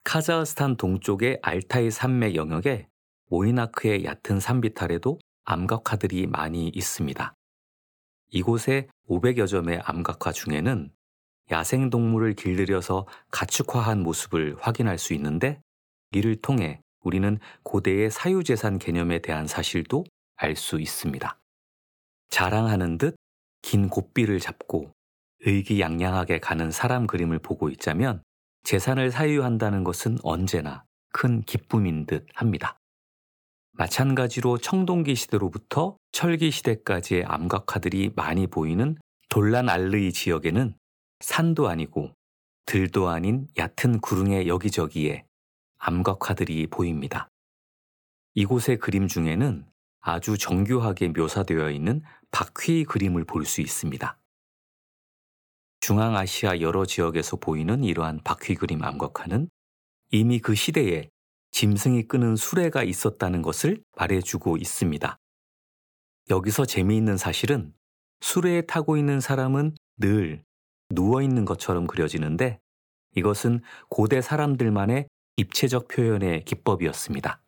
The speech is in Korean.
카자흐스탄 동쪽의 알타이 산맥 영역에 모이나크의 얕은 산비탈에도 암각화들이 많이 있습니다. 이곳의 500여 점의 암각화 중에는 야생동물을 길들여서 가축화한 모습을 확인할 수 있는데, 이를 통해 우리는 고대의 사유재산 개념에 대한 사실도 알 수 있습니다. 자랑하는 듯 긴 곶비를 잡고 의기양양하게 가는 사람 그림을 보고 있자면 재산을 사유한다는 것은 언제나 큰 기쁨인 듯 합니다. 마찬가지로 청동기 시대로부터 철기 시대까지의 암각화들이 많이 보이는 돌란알르이 지역에는 산도 아니고 들도 아닌 얕은 구릉의 여기저기에 암각화들이 보입니다. 이곳의 그림 중에는 아주 정교하게 묘사되어 있는 바퀴 그림을 볼 수 있습니다. 중앙아시아 여러 지역에서 보이는 이러한 바퀴 그림 암각화는 이미 그 시대에 짐승이 끄는 수레가 있었다는 것을 말해주고 있습니다. 여기서 재미있는 사실은 수레에 타고 있는 사람은 늘 누워있는 것처럼 그려지는데, 이것은 고대 사람들만의 입체적 표현의 기법이었습니다.